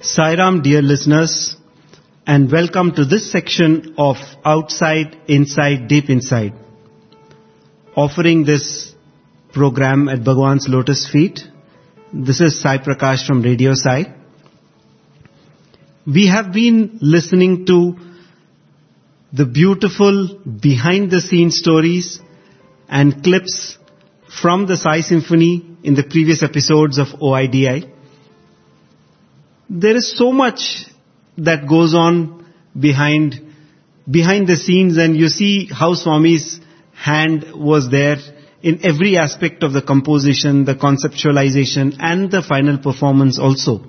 Sairam, dear listeners, and welcome to this section of Outside, Inside, Deep Inside. Offering this program at Bhagwan's Lotus Feet. This is Sai Prakash from Radio Sai. We have been listening to the beautiful behind-the-scenes stories and clips from the Sai Symphony in the previous episodes of OIDI. There is so much that goes on behind the scenes, and you see how Swami's hand was there in every aspect of the composition, the conceptualization, and the final performance also.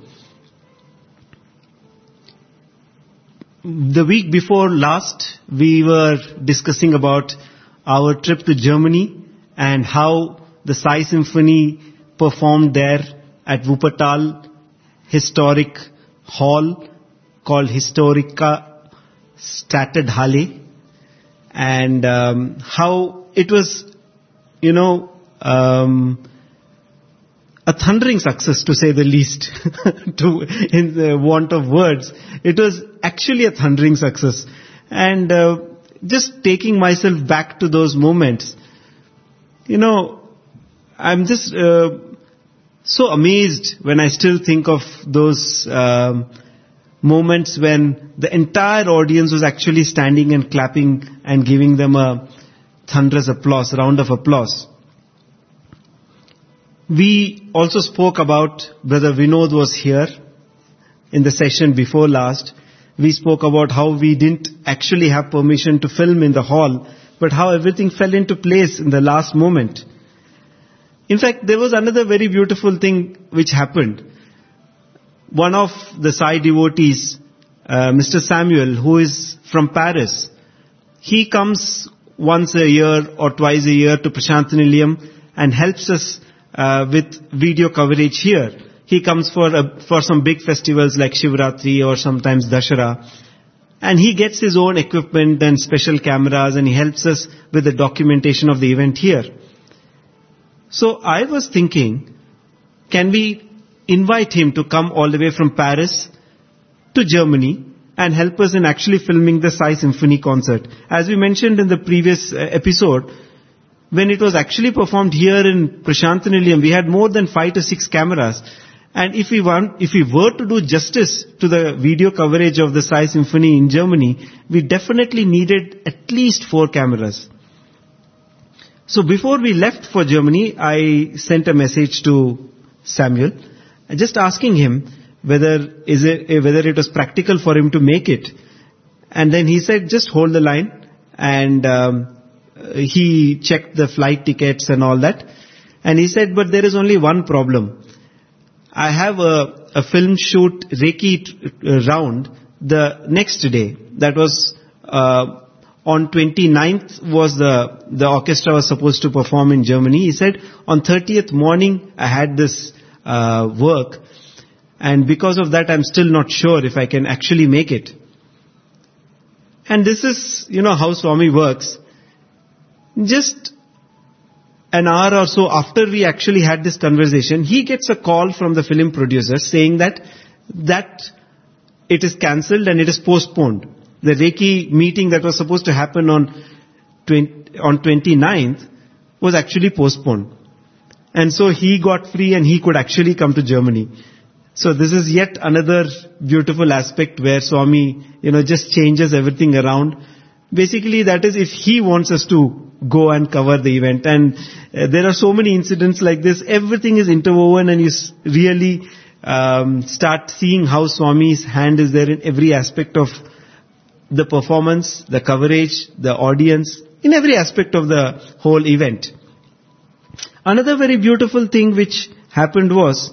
The week before last, we were discussing about our trip to Germany and how the Sai Symphony performed there at Wuppertal Historic Hall called Historica Stadthalle, and how it was, a thundering success, to say the least, in the want of words. It was actually a thundering success. And just taking myself back to those moments, I'm just so amazed when I still think of those moments when the entire audience was actually standing and clapping and giving them a thunderous applause, round of applause. We also spoke about, Brother Vinod was here in the session before last. We spoke about how we didn't actually have permission to film in the hall, but how everything fell into place in the last moment. In fact, there was another very beautiful thing which happened. One of the Sai devotees, Mr. Samuel, who is from Paris, he comes once a year or twice a year to Prashant Nilayam and helps us with video coverage here. He comes for some big festivals like Shivratri or sometimes Dashara. And he gets his own equipment and special cameras, and he helps us with the documentation of the event here. So I was thinking, can we invite him to come all the way from Paris to Germany and help us in actually filming the Sai Symphony concert? As we mentioned in the previous episode, when it was actually performed here in Prashant Nilayam, we had more than 5 to 6 cameras. And if we were to do justice to the video coverage of the Sai Symphony in Germany, we definitely needed at least 4 cameras. So before we left for Germany, I sent a message to Samuel, just asking him whether it was practical for him to make it. And then he said, just hold the line. And he checked the flight tickets and all that. And he said, but there is only one problem. I have a film shoot Reiki round the next day. That was on 29th was the orchestra was supposed to perform in Germany. He said on 30th morning I had this work, and because of that I'm still not sure if I can actually make it. And this is, how Swami works. Just an hour or so after we actually had this conversation, he gets a call from the film producer saying that it is cancelled and it is postponed. The Reiki meeting that was supposed to happen on 29th was actually postponed. And so he got free and he could actually come to Germany. So this is yet another beautiful aspect where Swami, just changes everything around. Basically, that is if he wants us to go and cover the event. And there are so many incidents like this. Everything is interwoven, and you really start seeing how Swami's hand is there in every aspect of the performance, the coverage, the audience, in every aspect of the whole event. Another very beautiful thing which happened was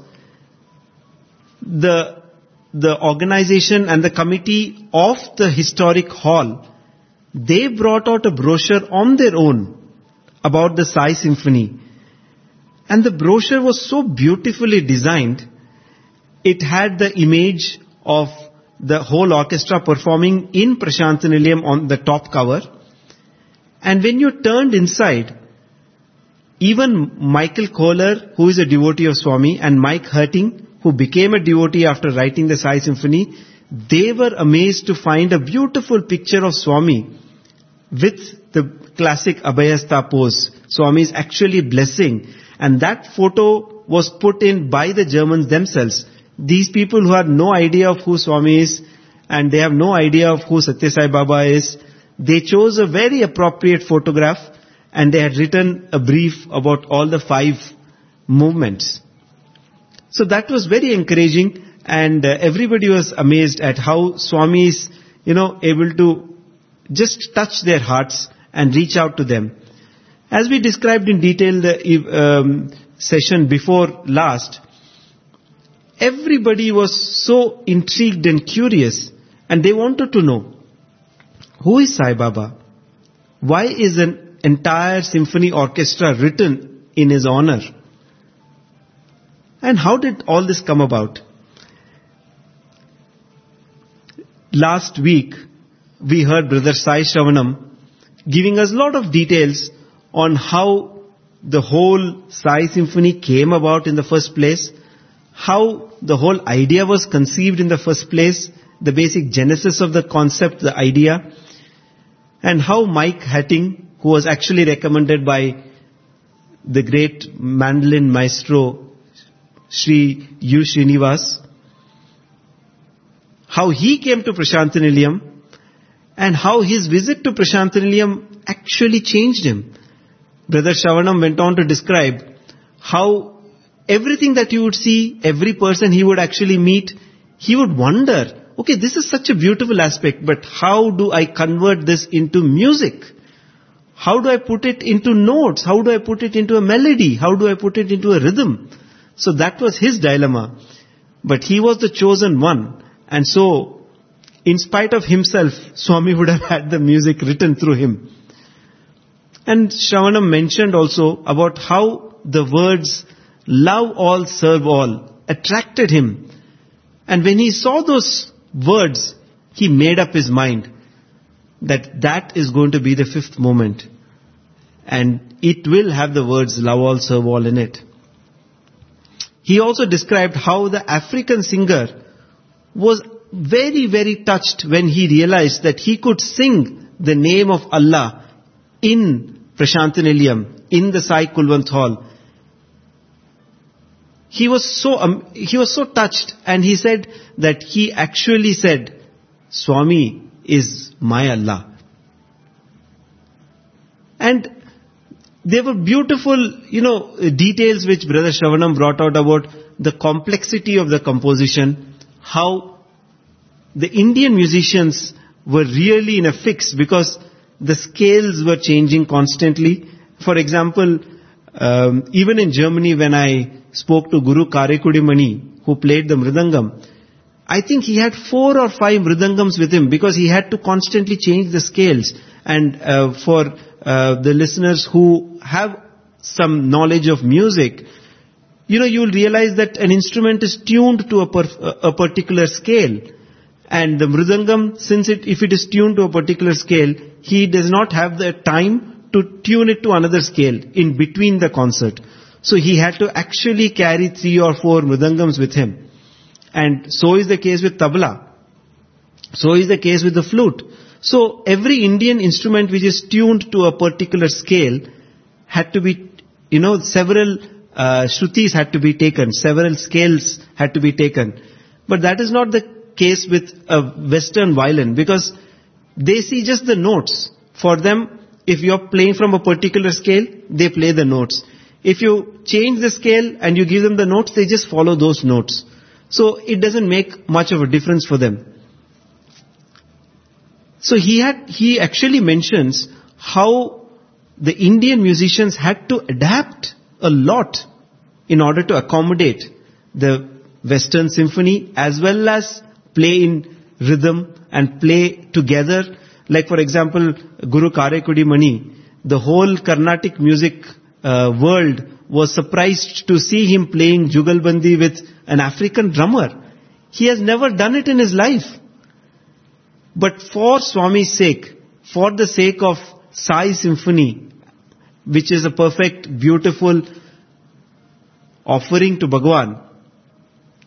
the organization and the committee of the historic hall, they brought out a brochure on their own about the Sai Symphony. And the brochure was so beautifully designed. It had the image of the whole orchestra performing in Prashant Nilayam on the top cover. And when you turned inside, even Michael Kohler, who is a devotee of Swami, and Mike Herting, who became a devotee after writing the Sai Symphony, they were amazed to find a beautiful picture of Swami with the classic Abhayasta pose. Swami is actually blessing, and that photo was put in by the Germans themselves. These people who have no idea of who Swami is, and they have no idea of who Satya Sai Baba is, they chose a very appropriate photograph, and they had written a brief about all the 5 movements. So that was very encouraging, and everybody was amazed at how Swami is, able to just touch their hearts and reach out to them. As we described in detail the session before last, everybody was so intrigued and curious, and they wanted to know, who is Sai Baba? Why is an entire symphony orchestra written in his honor? And how did all this come about? Last week, we heard Brother Sai Shravanam giving us a lot of details on how the whole Sai Symphony came about in the first place, how the whole idea was conceived in the first place, the basic genesis of the concept, the idea, and how Mike Hatting, who was actually recommended by the great mandolin maestro Sri U. Srinivas, how he came to Prashantanilayam, and how his visit to Prashantanilayam actually changed him. Brother Shravanam went on to describe how everything that you would see, every person he would actually meet, he would wonder, okay, this is such a beautiful aspect, but how do I convert this into music? How do I put it into notes? How do I put it into a melody? How do I put it into a rhythm? So that was his dilemma. But he was the chosen one. And so, in spite of himself, Swami would have had the music written through him. And Shravanam mentioned also about how the words, love all, serve all, attracted him. And when he saw those words, he made up his mind that that is going to be the 5th movement. And it will have the words, love all, serve all in it. He also described how the African singer was very, very touched when he realized that he could sing the name of Allah in Prashantanilayam, in the Sai Kulwant Hall. He was so touched, and he said that he actually said, Swami is my Allah. And there were beautiful, details which Brother Shravanam brought out about the complexity of the composition, how the Indian musicians were really in a fix because the scales were changing constantly. For example, even in Germany, when I spoke to Guru Karekudi Mani, who played the mridangam, I think he had 4 or 5 mridangams with him because he had to constantly change the scales. And for the listeners who have some knowledge of music, you will realize that an instrument is tuned to a particular scale. And the mridangam, if it is tuned to a particular scale, he does not have the time to tune it to another scale in between the concert. So he had to actually carry 3 or 4 mridangams with him. And so is the case with tabla. So is the case with the flute. So every Indian instrument which is tuned to a particular scale had to be, several shrutis had to be taken, several scales had to be taken. But that is not the case with a Western violin, because they see just the notes. For them, if you're playing from a particular scale, they play the notes. If you change the scale and you give them the notes, they just follow those notes. So it doesn't make much of a difference for them. So he actually mentions how the Indian musicians had to adapt a lot in order to accommodate the Western symphony as well as play in rhythm and play together. Like for example, Guru Karekudi Mani, the whole Carnatic music world was surprised to see him playing Jugalbandi with an African drummer. He has never done it in his life. But for Swami's sake, for the sake of Sai Symphony, which is a perfect, beautiful offering to Bhagwan,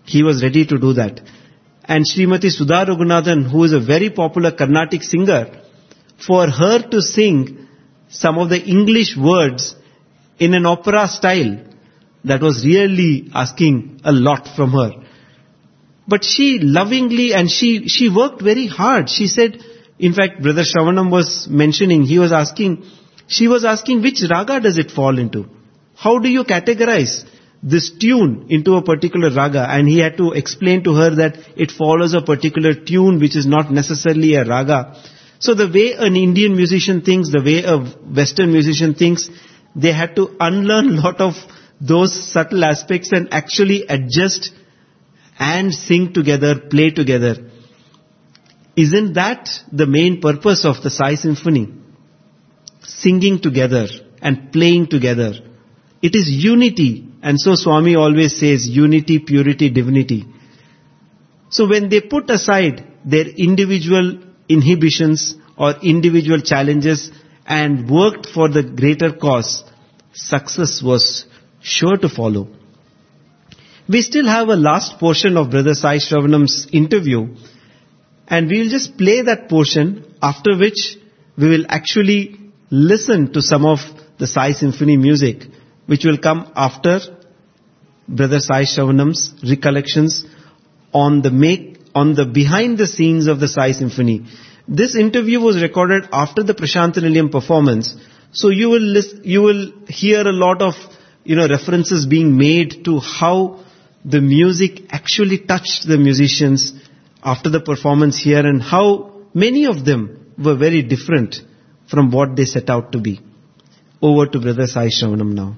he was ready to do that. And Srimati Sudha Raghunathan, who is a very popular Carnatic singer, for her to sing some of the English words in an opera style, that was really asking a lot from her. But she lovingly, and she worked very hard. She said, in fact, Brother Shravanam was mentioning, she was asking which raga does it fall into? How do you categorize this tune into a particular raga? And he had to explain to her that it follows a particular tune which is not necessarily a raga. So the way an Indian musician thinks, the way a Western musician thinks, they had to unlearn a lot of those subtle aspects and actually adjust and sing together, play together. Isn't that the main purpose of the Sai Symphony? Singing together and playing together. It is unity. And so Swami always says, unity, purity, divinity. So when they put aside their individual inhibitions or individual challenges and worked for the greater cause, success was sure to follow. We still have a last portion of Brother Sai Shravanam's interview, and we will just play that portion, after which we will actually listen to some of the Sai Symphony music, which will come after Brother Sai Shravanam's recollections on the behind the scenes of the Sai Symphony. This interview was recorded after the Prashantanilayam performance, so you will hear a lot of references being made to how the music actually touched the musicians after the performance here, and how many of them were very different from what they set out to be. Over to Brother Sai Shravanam now.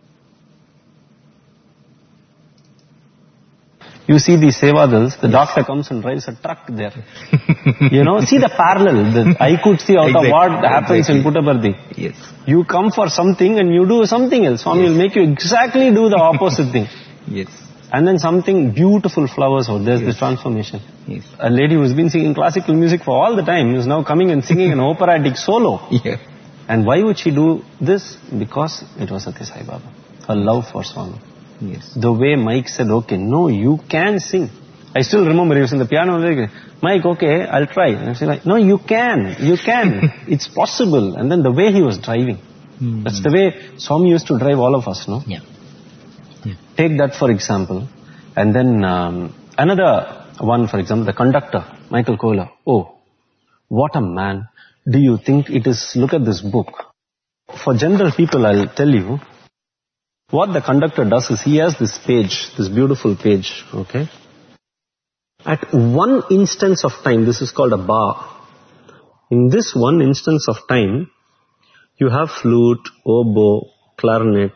You see these Sevadals, the doctor comes and drives a truck there. See the parallel. I could see out of what happens in Puttaparthi. Yes. You come for something and you do something else. Swami will make you exactly do the opposite thing. Yes. And then something beautiful flowers out. There's this transformation. Yes. A lady who's been singing classical music for all the time is now coming and singing an operatic solo. Yeah. And why would she do this? Because it was Satya Sai Baba. Her love for Swami. Yes. The way Mike said, okay, no, you can sing. I still remember he was in the piano, like, Mike, okay, I'll try. And I was like, no, you can. It's possible. And then the way he was driving. That's the way Swami used to drive all of us, no? Yeah. Take that for example. And then another one, for example, the conductor, Michael Kohler. Oh, what a man. Do you think it is, look at this book. For general people, I'll tell you, what the conductor does is he has this page, this beautiful page, okay? At one instance of time, this is called a bar. In this one instance of time, you have flute, oboe, clarinet,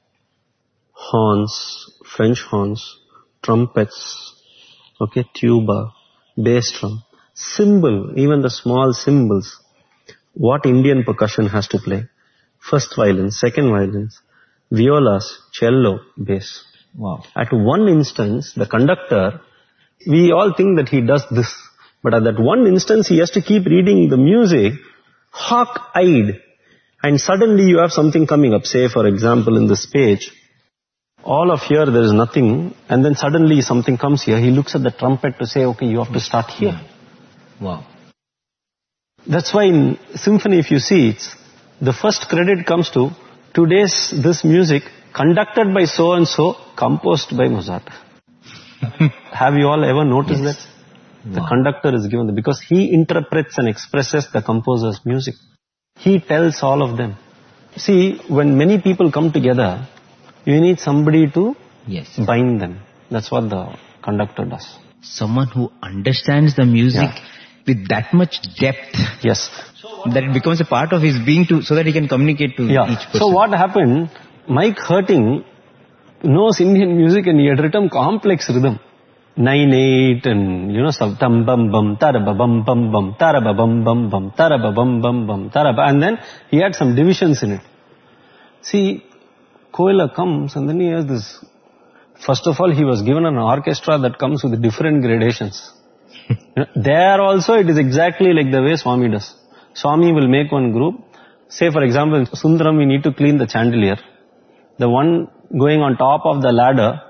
horns, French horns, trumpets, okay, tuba, bass drum, cymbal, even the small cymbals. What Indian percussion has to play? First violin, second violins, violas, cello, bass. Wow. At one instance, the conductor, we all think that he does this. But at that one instance, he has to keep reading the music, hawk-eyed. And suddenly you have something coming up. Say, for example, in this page, all of here there is nothing. And then suddenly something comes here. He looks at the trumpet to say, okay, you have to start here. Wow. That's why in symphony, if you see, it's the first credit comes to today's this music conducted by so-and-so, composed by Mozart. Have you all ever noticed that? The conductor is given because he interprets and expresses the composer's music. He tells all of them. See, when many people come together, you need somebody to bind them. That's what the conductor does. Someone who understands the music with that much depth. Yes. That it becomes a part of his being so that he can communicate to each person. So what happened, Mike Hurting knows Indian music and he had written complex rhythm. 9/8 and tam bum bum taraba bum bum bum taraba bum bum bum taraba bum bum bum taraba, and then he had some divisions in it. See, Kohler comes and then he has this. First of all, he was given an orchestra that comes with different gradations. There also it is exactly like the way Swami does. Swami will make one group. Say for example, in Sundaram we need to clean the chandelier. The one going on top of the ladder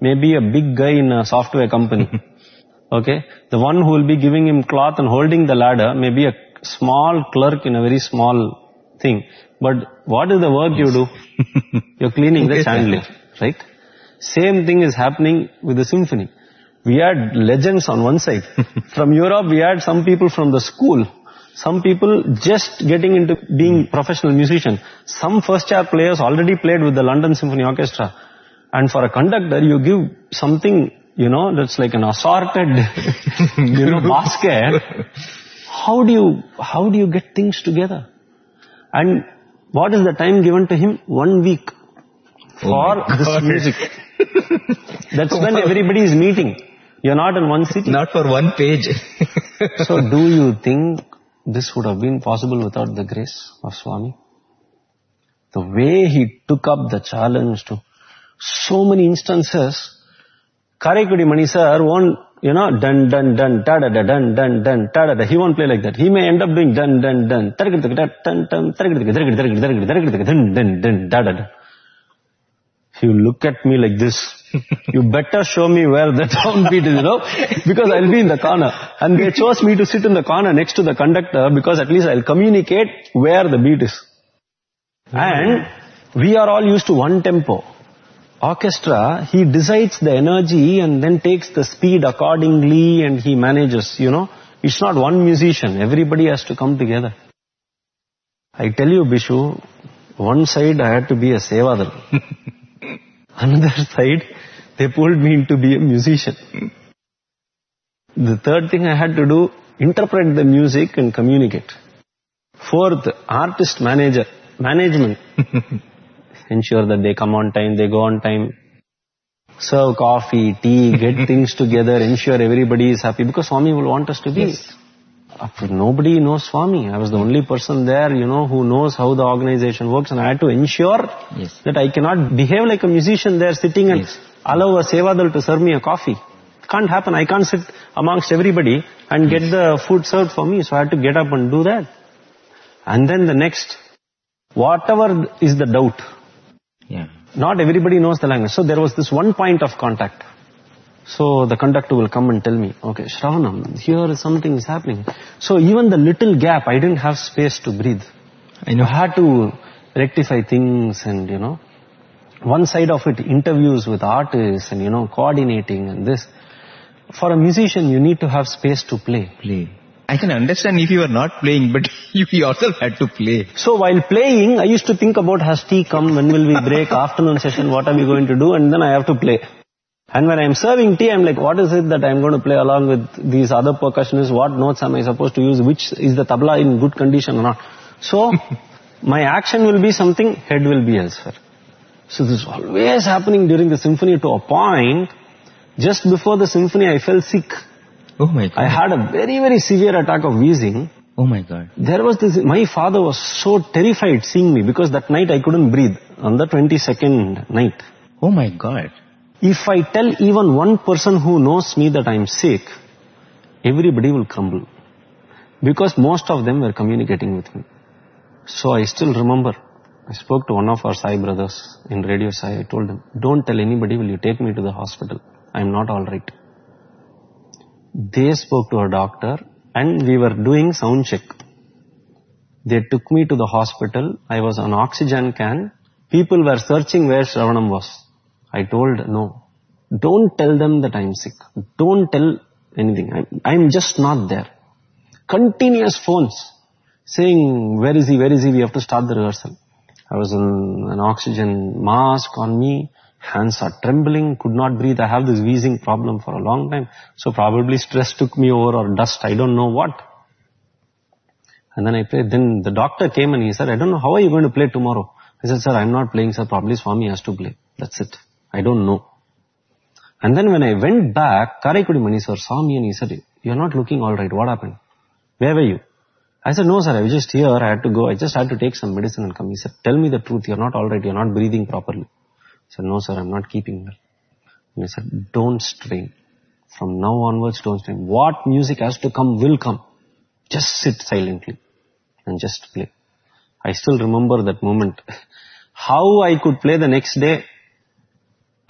maybe a big guy in a software company. Okay? The one who will be giving him cloth and holding the ladder may be a small clerk in a very small thing. But what is the work you do? You're cleaning the chandelier, right? Same thing is happening with the symphony. We had legends on one side. From Europe, we had some people from the school. Some people just getting into being professional musicians. Some first-year players already played with the London Symphony Orchestra. And for a conductor, you give something, that's like an assorted, basket. How do you get things together? And what is the time given to him? 1 week for this music. That's when everybody is meeting. You're not in one city. Not for one page. So do you think this would have been possible without the grace of Swami? The way he took up the challenge to so many instances, Karaikudi Mani sir won't, dun, dun, dun, da, da, da, dun, dun, dun, da, da, da. He won't play like that. He may end up doing dun, dun, dun, dun, dun, da, da, da. You look at me like this. You better show me where the downbeat is, because I'll be in the corner. And they chose me to sit in the corner next to the conductor because at least I'll communicate where the beat is. And we are all used to one tempo. Orchestra, he decides the energy and then takes the speed accordingly and he manages, It's not one musician. Everybody has to come together. I tell you, Bishu, one side I had to be a sevadal. Another side, they pulled me in to be a musician. The third thing I had to do, interpret the music and communicate. Fourth, artist management. Ensure that they come on time, they go on time. Serve coffee, tea, get things together, ensure everybody is happy. Because Swami will want us to be. Yes. Nobody knows Swami. I was the only person there, who knows how the organization works. And I had to ensure that I cannot behave like a musician there sitting and allow a sevadal to serve me a coffee. It can't happen. I can't sit amongst everybody and get the food served for me. So I had to get up and do that. And then the next, whatever is the doubt. Yeah. Not everybody knows the language. So there was this one point of contact. So the conductor will come and tell me, okay, Shravanam, here something is happening. So even the little gap, I didn't have space to breathe. I had to rectify things and, one side of it, interviews with artists and, coordinating and this. For a musician, you need to have space to play. I can understand if you are not playing, but you yourself had to play. So while playing, I used to think about, has tea come, when will we break, afternoon session, what are we going to do, and then I have to play. And when I'm serving tea, I'm like, what is it that I'm going to play along with these other percussionists? What notes am I supposed to use? Which is the tabla in good condition or not? So, my action will be something, head will be elsewhere. So this is always happening during the symphony to a point, just before the symphony I fell sick. Oh my God. I had a very, very severe attack of wheezing. Oh my God. There was this, my father was so terrified seeing me because that night I couldn't breathe on the 22nd night. Oh my God. If I tell even one person who knows me that I'm sick, everybody will crumble. Because most of them were communicating with me. So I still remember, I spoke to one of our Sai brothers in Radio Sai. I told him, don't tell anybody, will you take me to the hospital? I'm not alright. They spoke to a doctor and we were doing sound check. They took me to the hospital. I was on oxygen can. People were searching where Shravanam was. I told, no, don't tell them that I'm sick. Don't tell anything. I'm just not there. Continuous phones saying, where is he, we have to start the rehearsal. I was in an oxygen mask on me. Hands are trembling, could not breathe. I have this wheezing problem for a long time. So probably stress took me over or dust, I don't know what. And then I played. Then the doctor came and he said, I don't know, how are you going to play tomorrow? I said, sir, I'm not playing, sir. Probably Swami has to play. That's it. I don't know. And then when I went back, Karaikudi Mani sir saw me and he said, you're not looking alright. What happened? Where were you? I said, no sir, I was just here. I had to go. I just had to take some medicine and come. He said, tell me the truth. You're not alright. You're not breathing properly. I said, no sir, I'm not keeping well. And he said, don't strain. From now onwards, don't strain. What music has to come will come. Just sit silently and just play. I still remember that moment. How I could play the next day,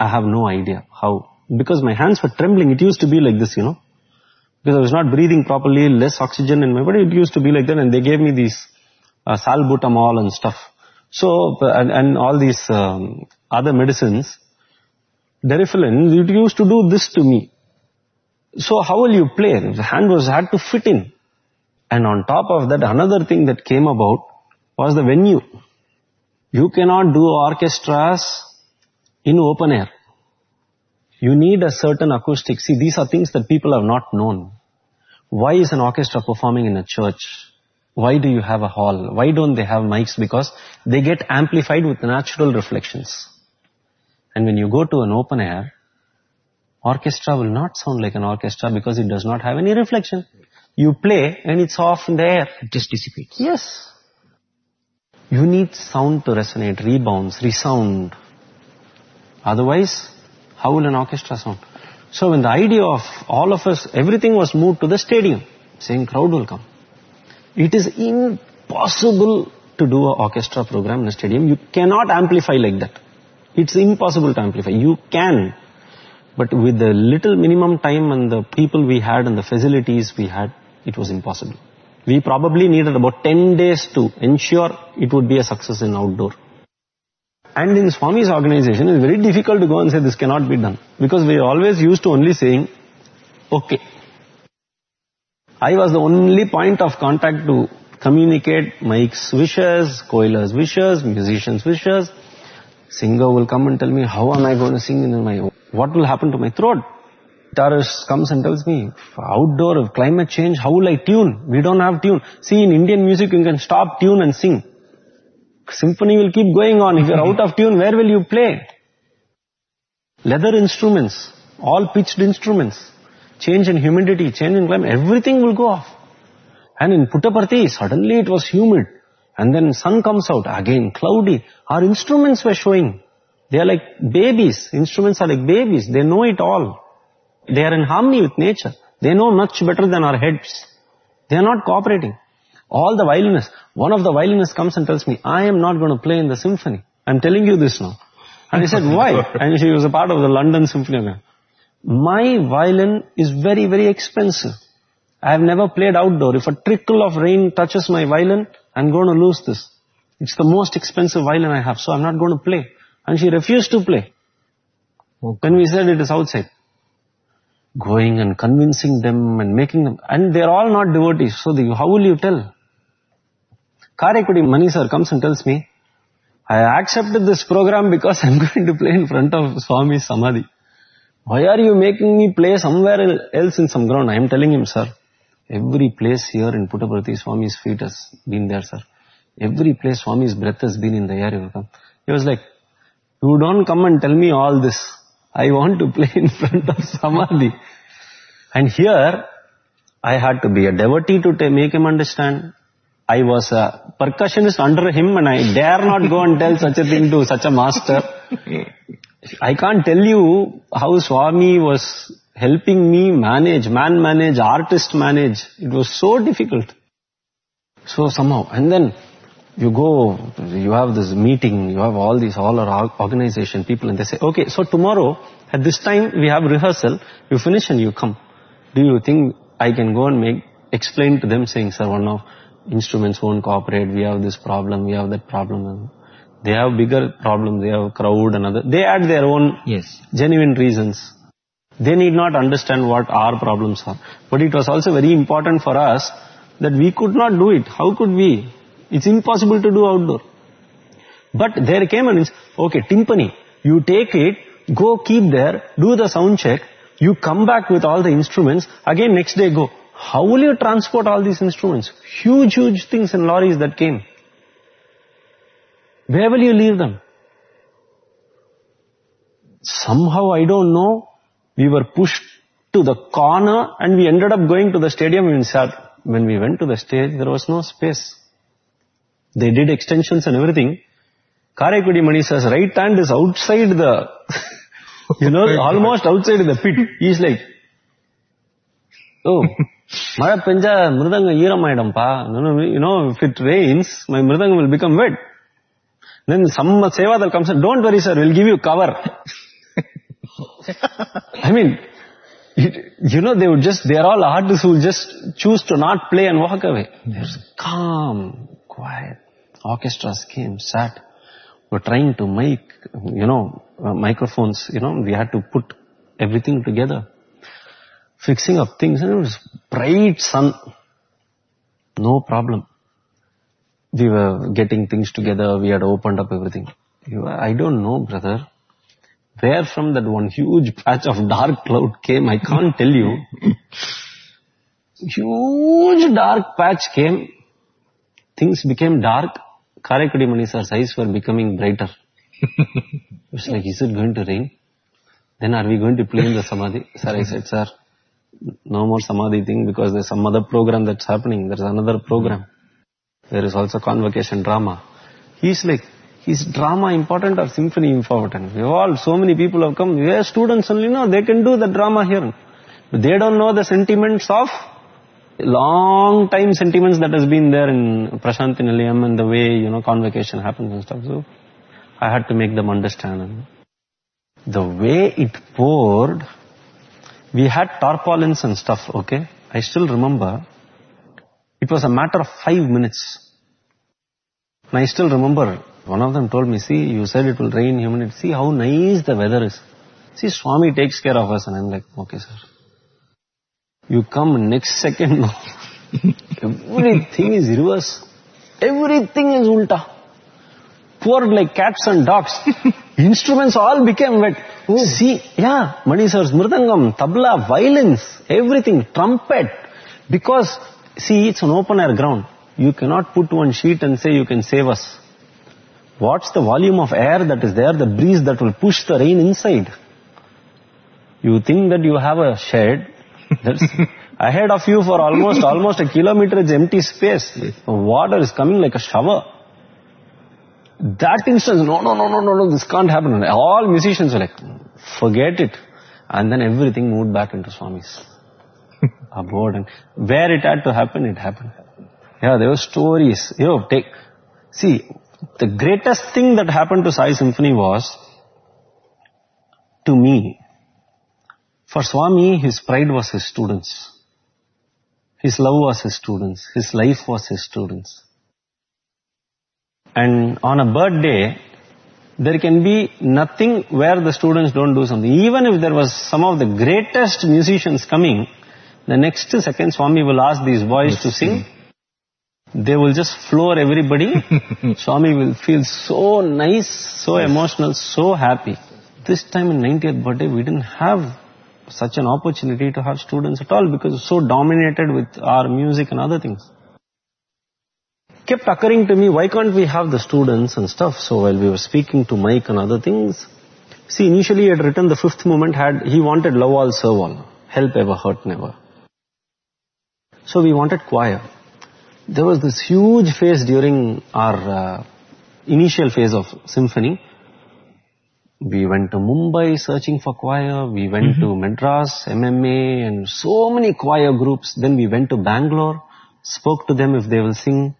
I have no idea how. Because my hands were trembling. It used to be like this, Because I was not breathing properly, less oxygen in my body. It used to be like that. And they gave me these salbutamol and stuff. So, and all these other medicines, Derifilin, it used to do this to me. So how will you play? The hand had to fit in. And on top of that, another thing that came about was the venue. You cannot do orchestras in open air. You need a certain acoustic. See, these are things that people have not known. Why is an orchestra performing in a church? Why do you have a hall? Why don't they have mics? Because they get amplified with natural reflections. And when you go to an open air, orchestra will not sound like an orchestra because it does not have any reflection. You play and it's off in the air. It just dissipates. Yes. You need sound to resonate, rebounds, resound. Otherwise, how will an orchestra sound? So when the idea of all of us, everything was moved to the stadium, saying crowd will come. It is impossible to do an orchestra program in a stadium. You cannot amplify like that. It's impossible to amplify. You can. But with the little minimum time and the people we had and the facilities we had, it was impossible. We probably needed about 10 days to ensure it would be a success in outdoor. And in Swami's organization, it's very difficult to go and say this cannot be done. Because we are always used to only saying, okay. I was the only point of contact to communicate Mike's wishes, Koila's wishes, musicians' wishes. Singer will come and tell me, how am I going to sing in my... What will happen to my throat? Guitarist comes and tells me, outdoor, climate change, how will I tune? We don't have tune. See, in Indian music, you can stop tune and sing. Symphony will keep going on. If you're out of tune, where will you play? Leather instruments, all pitched instruments, change in humidity, change in climate, everything will go off. And in Puttaparthi, suddenly it was humid. And then sun comes out, again cloudy. Our instruments were showing. They are like babies. Instruments are like babies. They know it all. They are in harmony with nature. They know much better than our heads. They are not cooperating. All the violinists, one of the violinists comes and tells me, I am not going to play in the symphony. I'm telling you this now. And I said, why? And she was a part of the London Symphony. My violin is very, very expensive. I have never played outdoor. If a trickle of rain touches my violin, I'm going to lose this. It's the most expensive violin I have, so I'm not going to play. And she refused to play. Okay. When we said it is outside. Going and convincing them and making them, and they're all not devotees, so how will you tell? Karaikudi Mani sir comes and tells me, I accepted this program because I'm going to play in front of Swami's Samadhi. Why are you making me play somewhere else in some ground? I am telling him, sir, every place here in Puttaparthi, Swami's feet has been there, sir. Every place Swami's breath has been in the air. He was like, you don't come and tell me all this. I want to play in front of Samadhi. And here, I had to be a devotee to make him understand. I was a percussionist under him and I dare not go and tell such a thing to such a master. I can't tell you how Swami was helping me manage, man manage, artist manage. It was so difficult. So somehow, and then you go, you have this meeting, you have all our organization people, and they say, okay, so tomorrow at this time we have rehearsal, you finish and you come. Do you think I can go and explain to them saying, sir, one of instruments won't cooperate, we have this problem, we have that problem. They have bigger problems, they have crowd and other. They add their own genuine reasons. They need not understand what our problems are. But it was also very important for us that we could not do it. How could we? It's impossible to do outdoor. But there came okay, timpani, you take it, go keep there, do the sound check, you come back with all the instruments, again next day go. How will you transport all these instruments? Huge, huge things in lorries that came. Where will you leave them? Somehow, I don't know, we were pushed to the corner and we ended up going to the stadium. When we went to the stage, there was no space. They did extensions and everything. Karaikudi Mani says, right hand is outside the, almost outside the pit. He's like, oh, Mara Penja, Mridanga Iramaidampa. No, if it rains, my Mridanga will become wet. Then some Sevadar comes and, don't worry sir, we'll give you cover. I mean, they are all artists who just choose to not play and walk away. There's calm, quiet. Orchestras came, sat. We're trying to make, microphones, we had to put everything together. Fixing up things, and it was bright sun. No problem. We were getting things together, we had opened up everything. I don't know, brother, where from that one huge patch of dark cloud came, I can't tell you. Huge dark patch came, things became dark, Karaikudi Mani sir's eyes were becoming brighter. It was like, is it going to rain? Then are we going to play in the Samadhi? Sir, I said, sir, no more Samadhi thing because there's some other program that's happening. There's another program. There is also convocation drama. He's like, is drama important or symphony important? So many people have come. We are students only, they can do the drama here. But they don't know the sentiments of long time sentiments that has been there in Prashanti Nilayam and the way, convocation happens and stuff. So I had to make them understand. The way it poured, we had tarpaulins and stuff, okay? I still remember, it was a matter of 5 minutes. And I still remember, one of them told me, see, you said it will rain, humidity. See how nice the weather is. See, Swami takes care of us. And I'm like, okay, sir. You come next second, everything is reverse. Everything is ulta. Poured like cats and dogs. Instruments all became wet. Oh. See, Mani sir's mridangam, tabla, violins, everything, trumpet. Because, see, it's an open air ground. You cannot put one sheet and say you can save us. What's the volume of air that is there, the breeze that will push the rain inside? You think that you have a shed, that's ahead of you for almost a kilometer is empty space. The water is coming like a shower. That instance, no, this can't happen. All musicians were like, forget it. And then everything moved back into Swami's abode. And where it had to happen, it happened. Yeah, there were stories. See, the greatest thing that happened to Sai Symphony was, to me, for Swami, his pride was his students. His love was his students. His life was his students. And on a birthday, there can be nothing where the students don't do something. Even if there was some of the greatest musicians coming, the next second Swami will ask these boys to sing. They will just floor everybody. Swami will feel so nice, so emotional, so happy. This time in 90th birthday, we didn't have such an opportunity to have students at all because it's so dominated with our music and other things. Kept occurring to me, why can't we have the students and stuff? So while we were speaking to Mike and other things, see, initially he had written the fifth movement, he wanted love all, serve all, help ever, hurt never. So we wanted choir. There was this huge phase during our initial phase of symphony. We went to Mumbai searching for choir. We went to Madras, MMA, and so many choir groups. Then we went to Bangalore, spoke to them if they will sing.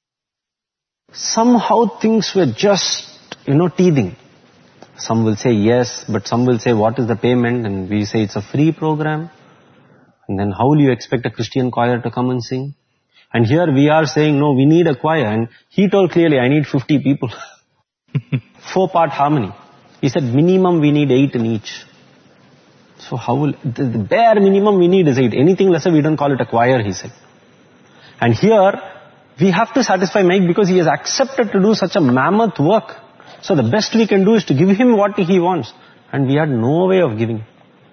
Somehow things were just, teething. Some will say yes, but some will say what is the payment? And we say it's a free program. And then how will you expect a Christian choir to come and sing? And here we are saying, no, we need a choir. And he told clearly, I need 50 people. 4-part harmony. He said, minimum we need 8 in each. So the bare minimum we need is 8. Anything lesser, we don't call it a choir, he said. And here, we have to satisfy Mike because he has accepted to do such a mammoth work. So the best we can do is to give him what he wants. And we had no way of giving.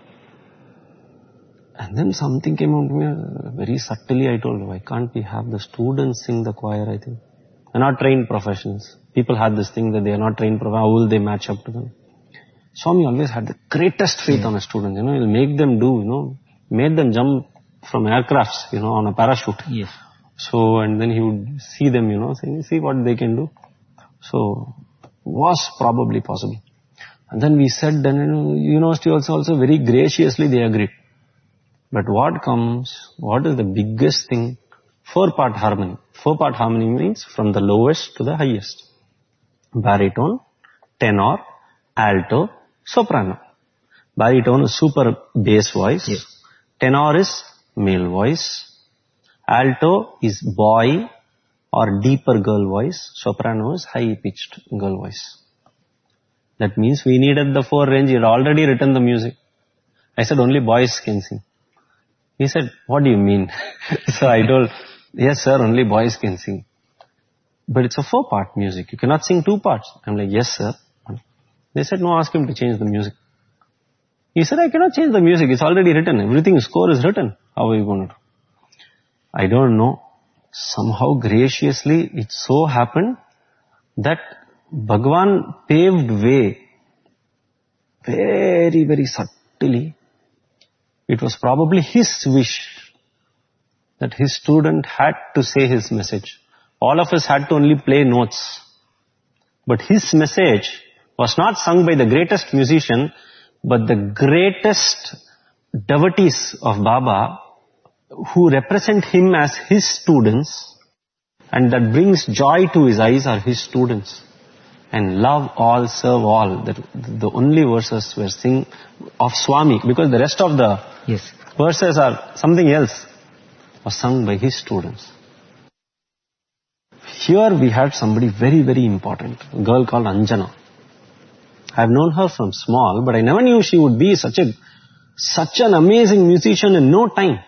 And then something came out to me, very subtly I told him, why can't we have the students sing the choir, I think. They're not trained professionals. People had this thing that they are not trained professionals. How will they match up to them? Swami always had the greatest faith on his students. He'll make them do, made them jump from aircrafts, on a parachute. Yes. So, and then he would see them, saying, see what they can do. So, was probably possible. And then we said, university also very graciously they agreed. But what is the biggest thing? 4-part harmony. 4-part harmony means from the lowest to the highest. Baritone, tenor, alto, soprano. Baritone is super bass voice. Yes. Tenor is male voice. Alto is boy or deeper girl voice. Soprano is high-pitched girl voice. That means we needed the 4 range. He had already written the music. I said, only boys can sing. He said, what do you mean? So I told, yes sir, only boys can sing. But it's a 4-part music. You cannot sing 2 parts. I'm like, yes sir. They said, no, ask him to change the music. He said, I cannot change the music. It's already written. Everything, score is written. How are you going to do? I don't know. Somehow graciously it so happened that Bhagwan paved way very, very subtly. It was probably his wish that his student had to say his message. All of us had to only play notes. But his message was not sung by the greatest musician, but the greatest devotees of Baba who represent him as his students, and that brings joy to his eyes are his students. And love all, serve all. The only verses were sing of Swami, because the rest of the verses are something else, was sung by his students. Here we had somebody very, very important, a girl called Anjana. I have known her from small, but I never knew she would be such an amazing musician in no time.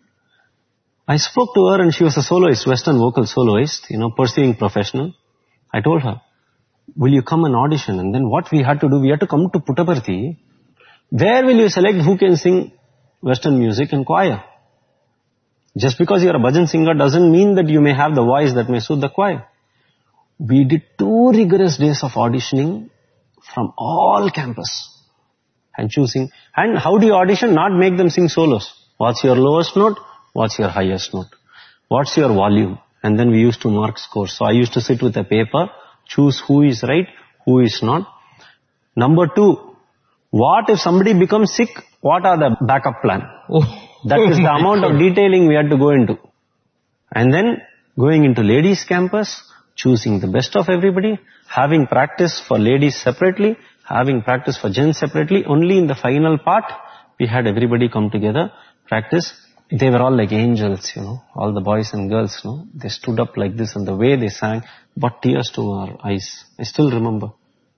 I spoke to her and she was a soloist, Western vocal soloist, pursuing professional. I told her, will you come and audition? And then what we had to do, we had to come to Puttaparthi. Where will you select who can sing Western music in choir? Just because you are a bhajan singer doesn't mean that you may have the voice that may suit the choir. We did 2 rigorous days of auditioning from all campus and choosing. And how do you audition? Not make them sing solos. What's your lowest note? What's your highest note? What's your volume? And then we used to mark scores. So I used to sit with a paper, choose who is right, who is not. Number 2, what if somebody becomes sick? What are the backup plan? That is the amount of detailing we had to go into. And then going into ladies campus, choosing the best of everybody, having practice for ladies separately, having practice for gents separately. Only in the final part, we had everybody come together, practice. They were all like angels, all the boys and girls, They stood up like this and the way they sang brought tears to our eyes. I still remember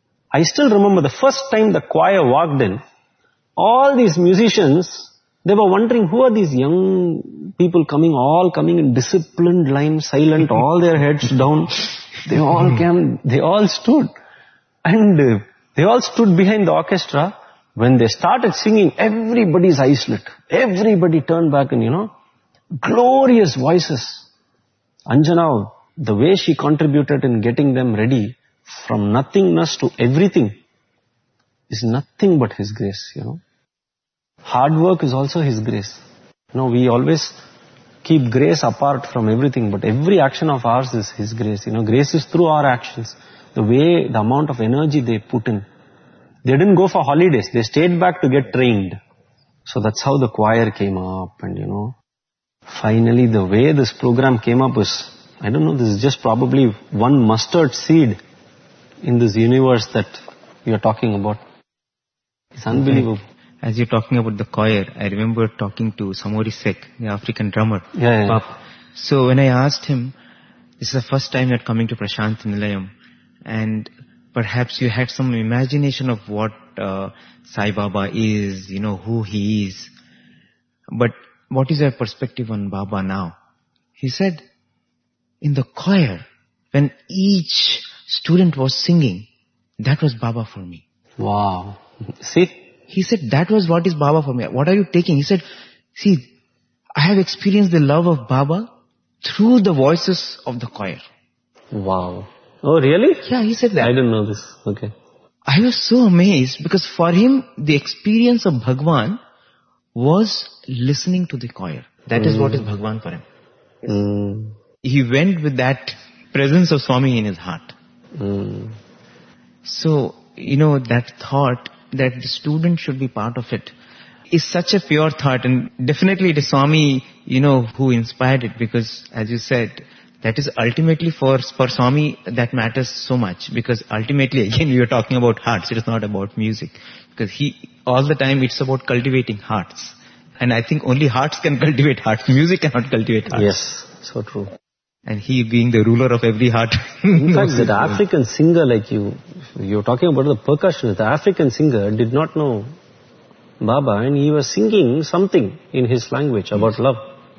the first time the choir walked in, all these musicians, they were wondering who are these young people all coming in disciplined line, silent, all their heads down. They all came, they all stood. And they all stood behind the orchestra. When they started singing, everybody's eyes lit. Everybody turned back and, glorious voices. Anjana, the way she contributed in getting them ready from nothingness to everything is nothing but His grace, Hard work is also His grace. We always keep grace apart from everything, but every action of ours is His grace. Grace is through our actions. The amount of energy they put in. They didn't go for holidays. They stayed back to get trained. So that's how the choir came up. And finally the way this program came up is, I don't know, this is just probably one mustard seed in this universe that we are talking about. It's unbelievable. As you're talking about the choir, I remember talking to Samori Sek, the African drummer. So when I asked him, this is the first time you're coming to Prashanthi Nilayam, and perhaps you had some imagination of what Sai Baba is, who he is. But what is your perspective on Baba now? He said, in the choir, when each student was singing, that was Baba for me. Wow. See? He said, that was what is Baba for me. What are you taking? He said, see, I have experienced the love of Baba through the voices of the choir. Wow. Oh, really? Yeah, he said that. I didn't know this. Okay. I was so amazed because for him, the experience of Bhagwan was listening to the choir. That is what is Bhagwan for him. He went with that presence of Swami in his heart. So, that thought that the student should be part of it is such a pure thought, and definitely it is Swami, who inspired it, because as you said, That is ultimately for Swami that matters so much, because ultimately again we are talking about hearts. It is not about music, because all the time it's about cultivating hearts. And I think only hearts can cultivate hearts. Music cannot cultivate hearts. Yes, so true. And he being the ruler of every heart. In fact, that African singer, like you're talking about the percussionist, the African singer did not know Baba, and he was singing something in his language about love.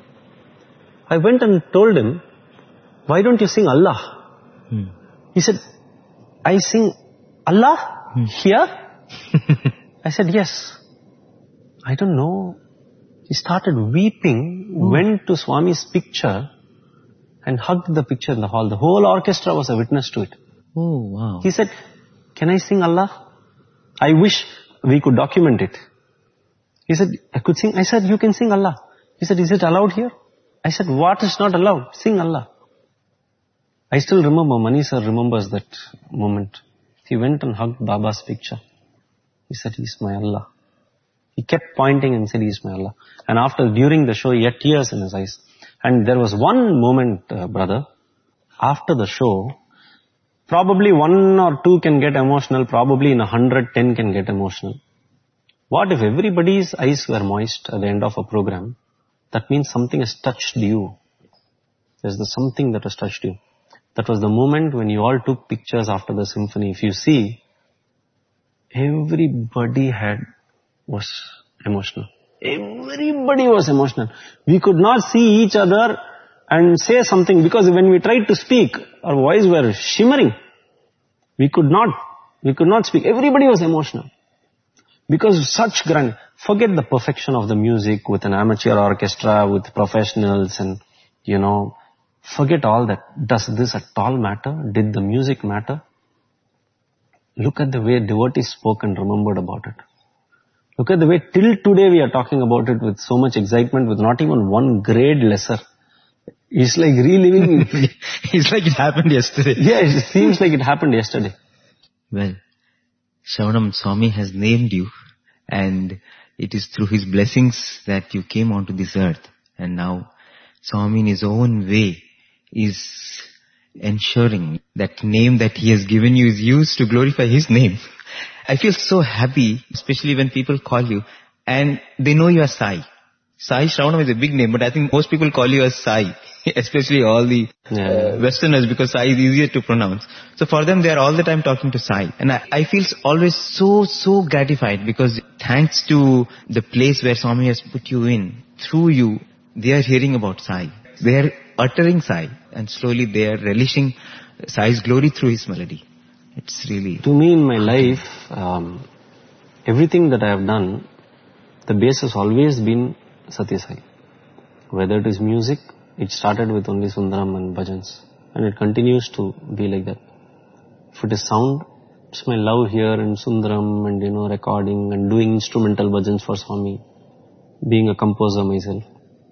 I went and told him, why don't you sing Allah? He said, I sing Allah here? I said, yes. I don't know. He started weeping, went to Swami's picture and hugged the picture in the hall. The whole orchestra was a witness to it. Oh, wow. He said, can I sing Allah? I wish we could document it. He said, I could sing. I said, you can sing Allah. He said, is it allowed here? I said, what is not allowed? Sing Allah. I still remember, Mani sir remembers that moment. He went and hugged Baba's picture. He said, he's my Allah. He kept pointing and said, he's my Allah. And during the show, he had tears in his eyes. And there was one moment, brother, after the show, probably 1 or 2 can get emotional, probably in 100, 10 can get emotional. What if everybody's eyes were moist at the end of a program? That means something has touched you. There's something that has touched you. That was the moment when you all took pictures after the symphony. If you see, everybody was emotional. Everybody was emotional. We could not see each other and say something, because when we tried to speak, our voices were shimmering. We could not speak. Everybody was emotional. Because such grand, forget the perfection of the music with an amateur orchestra, with professionals and, forget all that. Does this at all matter? Did the music matter? Look at the way devotees spoke and remembered about it. Look at the way till today we are talking about it with so much excitement, with not even 1 grade lesser. It's like reliving. It's like it happened yesterday. Yeah, it seems like it happened yesterday. Well, Shravanam Swami has named you, and it is through his blessings that you came onto this earth. And now Swami in his own way is ensuring that name that he has given you is used to glorify his name. I feel so happy, especially when people call you and they know you are Sai. Sai Shravanam is a big name, but I think most people call you as Sai, especially all the Westerners, because Sai is easier to pronounce. So for them, they are all the time talking to Sai. And I feel always so gratified, because thanks to the place where Swami has put you in, through you, they are hearing about Sai. They are uttering Sai, and slowly they are relishing Sai's glory through his melody. It's really... To me in my life, everything that I have done, the base has always been Satya Sai. Whether it is music, it started with only Sundaram and bhajans, and it continues to be like that. If it is sound, it's my love here in Sundaram and recording and doing instrumental bhajans for Swami, being a composer myself.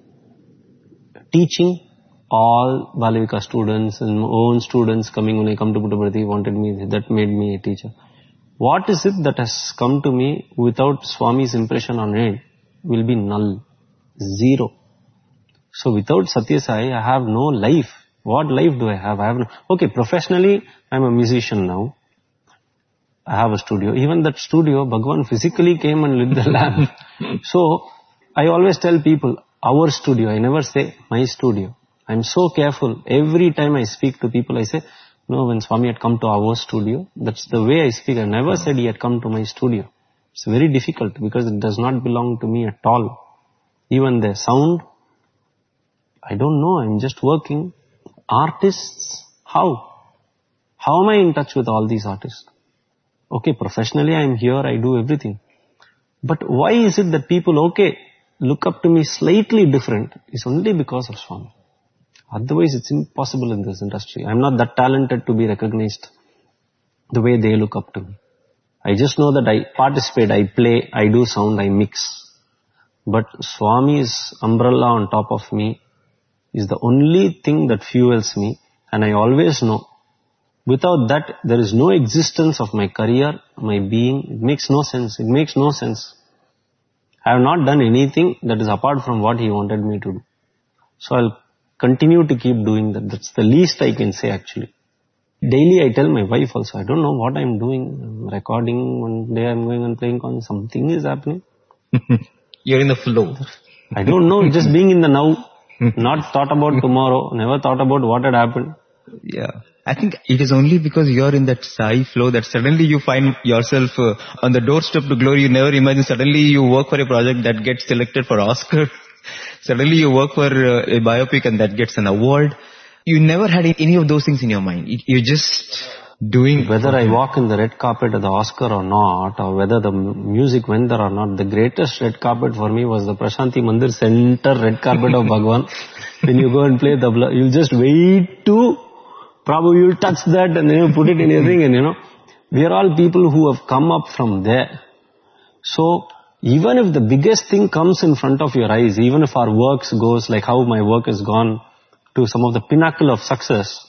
Teaching all Balavika students and own students coming when I come to Puttaparthi wanted me, that made me a teacher. What is it that has come to me without Swami's impression on it will be null, zero. So without Satya Sai, I have no life. What life do I have? Okay, professionally, I'm a musician now. I have a studio. Even that studio, Bhagwan physically came and lit the lamp. So, I always tell people, our studio. I never say my studio. I'm so careful. Every time I speak to people, I say, when Swami had come to our studio, that's the way I speak. I never said he had come to my studio. It's very difficult because it does not belong to me at all. Even the sound, I don't know. I'm just working. Artists, how? How am I in touch with all these artists? Okay, professionally I'm here, I do everything. But why is it that people, look up to me slightly different? It's only because of Swami. Otherwise it's impossible in this industry. I'm not that talented to be recognized the way they look up to me. I just know that I participate, I play, I do sound, I mix. But Swami's umbrella on top of me is the only thing that fuels me, and I always know, without that there is no existence of my career, my being. It makes no sense. It makes no sense. I have not done anything that is apart from what he wanted me to do. So I'll continue to keep doing that. That's the least I can say actually. Daily I tell my wife also, I don't know what I'm doing. I'm recording, one day I'm going and playing on, something is happening. You're in the flow. I don't know, just being in the now, not thought about tomorrow, never thought about what had happened. Yeah. I think it is only because you're in that Sai flow that suddenly you find yourself on the doorstep to glory. You never imagine suddenly you work for a project that gets selected for Oscar. Suddenly you work for a biopic and that gets an award. You never had any of those things in your mind. You're just doing... Whether I walk in the red carpet at the Oscar or not, or whether the music went there or not, the greatest red carpet for me was the Prashanti Mandir center red carpet of Bhagwan. When you go and play tabla, you just wait to... Prabhu, you'll touch that and then you put it in your thing, and we are all people who have come up from there. So, even if the biggest thing comes in front of your eyes, even if our works goes like how my work has gone to some of the pinnacle of success,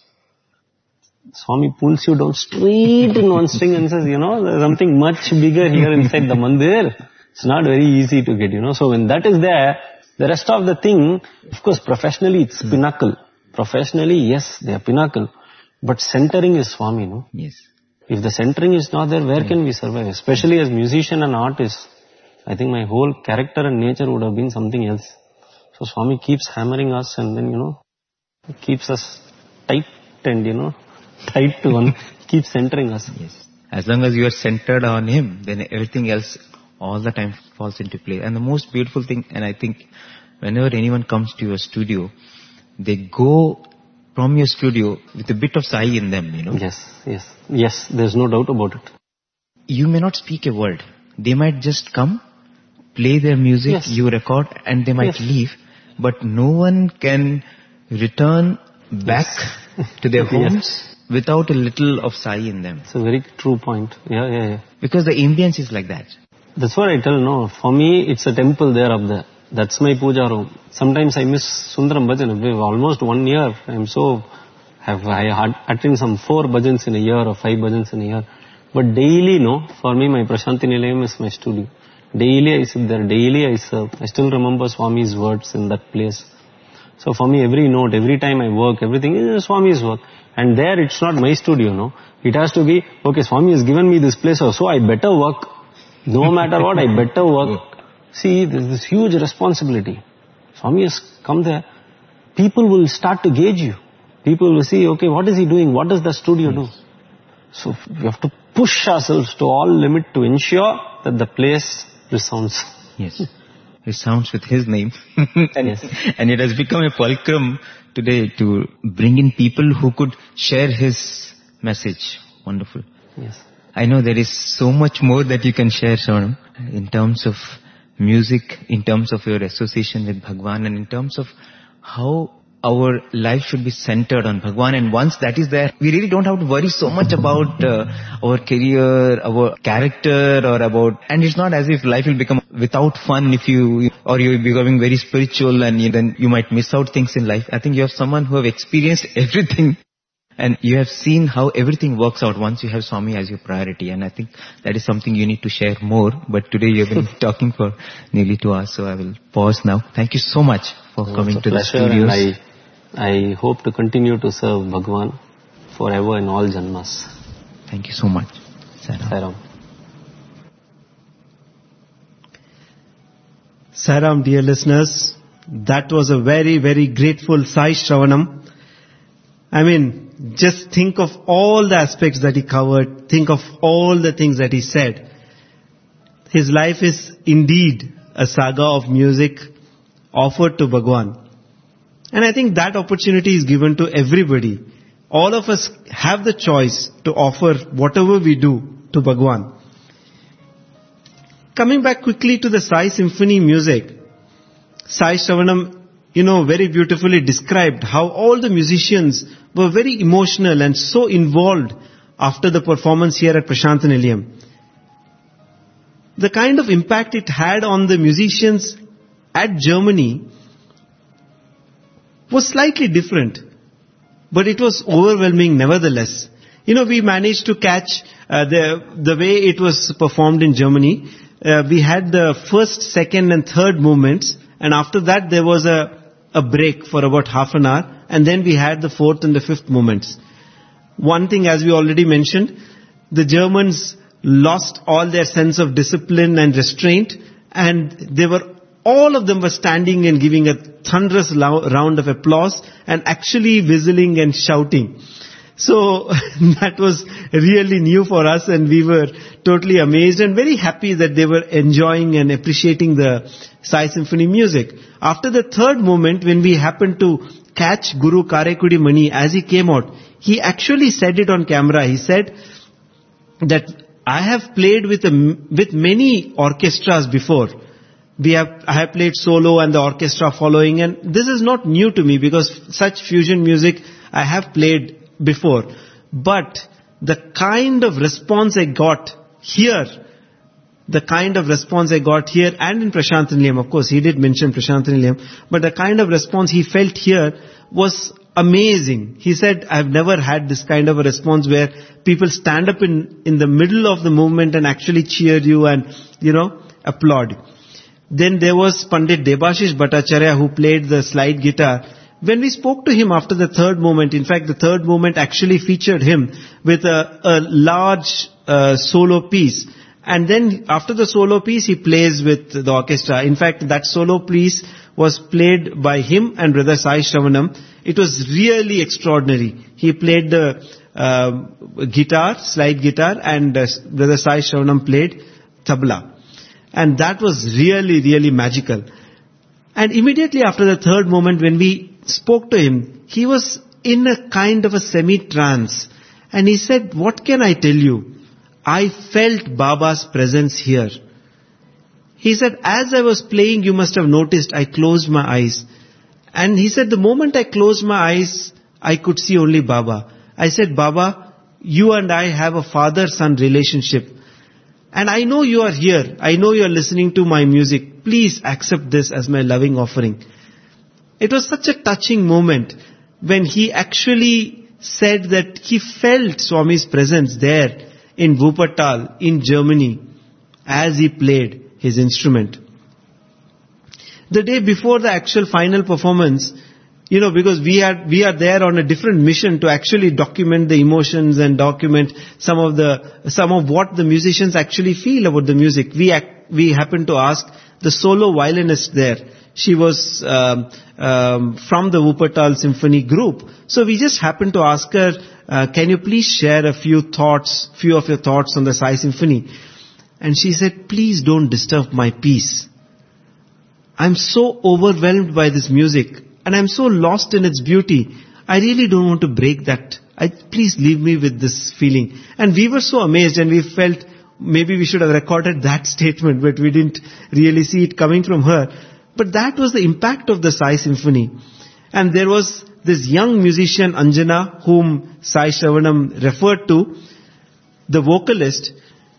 Swami pulls you down straight in one string and says, there's something much bigger here inside the mandir. It's not very easy to get, So when that is there, the rest of the thing, of course, professionally it's pinnacle. Professionally, yes, they are pinnacle. But centering is Swami, no? Yes. If the centering is not there, where can we survive? Especially as musician and artist, I think my whole character and nature would have been something else. So Swami keeps hammering us and then, keeps us tight and, tight to one, keeps centering us. Yes. As long as you are centered on Him, then everything else all the time falls into place. And the most beautiful thing, and I think whenever anyone comes to your studio, they go from your studio with a bit of Sai in them, Yes, there's no doubt about it. You may not speak a word. They might just come, play their music, you record, and they might leave. But no one can return back to their homes without a little of Sai in them. It's a very true point. Yeah. Because the ambience is like that. That's what I tell, For me, it's a temple there up there. That's my puja room. Sometimes I miss Sundaram Bhajan. Almost 1 year. I attend some 4 bhajans in a year or 5 bhajans in a year. But daily, for me, my Prashanti Nilayam is my studio. Daily I sit there. Daily I serve. I still remember Swami's words in that place. So for me, every note, every time I work, everything is Swami's work. And there it's not my studio, It has to be, okay, Swami has given me this place, so I better work. No matter what, I better work. See, there's this huge responsibility. Swami has come there. People will start to gauge you. People will see, okay, what is he doing? What does the studio do? So we have to push ourselves to all limit to ensure that the place resounds. Yes. Resounds with His name. And it has become a fulcrum today to bring in people who could share His message. Wonderful. Yes. I know there is so much more that you can share, Shravanam, in terms of music, in terms of your association with Bhagwan, and in terms of how our life should be centered on Bhagwan. And once that is there, we really don't have to worry so much about our career, our character, and it's not as if life will become without fun or you're becoming very spiritual and then you might miss out things in life. I think you have someone who have experienced everything. And you have seen how everything works out once you have Swami as your priority. And I think that is something you need to share more. But today you have been talking for nearly 2 hours, so I will pause now. Thank you so much for coming to the studios. I hope to continue to serve Bhagwan forever in all janmas. Thank you so much. Sairam. Sairam, dear listeners, that was a very, very grateful Sai Shravanam. Just think of all the aspects that he covered. Think of all the things that he said. His life is indeed a saga of music offered to Bhagwan. And I think that opportunity is given to everybody. All of us have the choice to offer whatever we do to Bhagwan. Coming back quickly to the Sai Symphony music, Sai Shravanam, very beautifully described how all the musicians were very emotional and so involved after the performance here at Prashanti Nilayam. The kind of impact it had on the musicians at Germany was slightly different, but it was overwhelming nevertheless. We managed to catch the way it was performed in Germany. We had the first, second and third movements, and after that there was a a break for about half an hour, and then we had the fourth and the fifth movements. One thing, as we already mentioned, the Germans lost all their sense of discipline and restraint, and all of them were standing and giving a thunderous round of applause and actually whistling and shouting. So that was really new for us, and we were totally amazed and very happy that they were enjoying and appreciating the Sai Symphony music. After the third movement, when we happened to catch Guru Karekudi Mani as he came out, he actually said it on camera. He said that I have played with many orchestras before. I have played solo and the orchestra following, and this is not new to me because such fusion music I have played before. But the kind of response I got here and in Prashant Nilayam, of course he did mention Prashant Nilayam, but the kind of response he felt here was amazing. He said, I've never had this kind of a response where people stand up in the middle of the movement and actually cheer you and, applaud. Then there was Pandit Debashish Bhattacharya who played the slide guitar. When we spoke to him after the third movement, in fact the third movement actually featured him with a large solo piece. And then after the solo piece he plays with the orchestra. In fact that solo piece was played by him and Brother Sai Shravanam. It was really extraordinary. He played the slide guitar, and Brother Sai Shravanam played tabla. And that was really, really magical. And immediately after the third moment, when we spoke to him, he was in a kind of a semi-trance. And he said, what can I tell you? I felt Baba's presence here. He said, as I was playing, you must have noticed, I closed my eyes. And he said, the moment I closed my eyes, I could see only Baba. I said, Baba, you and I have a father-son relationship. And I know you are here. I know you are listening to my music. Please accept this as my loving offering. It was such a touching moment when he actually said that he felt Swami's presence there in Wuppertal in Germany as he played his instrument. The day before the actual final performance, because we are there on a different mission to actually document the emotions and document some of what the musicians actually feel about the music. We happened to ask the solo violinist there. She was from the Wuppertal Symphony group. So we just happened to ask her, can you please share a few of your thoughts on the Sai Symphony? And she said, please don't disturb my peace. I'm so overwhelmed by this music. And I'm so lost in its beauty. I really don't want to break that. Please leave me with this feeling. And we were so amazed, and we felt maybe we should have recorded that statement, but we didn't really see it coming from her. But that was the impact of the Sai Symphony. And there was this young musician Anjana, whom Sai Shravanam referred to, the vocalist.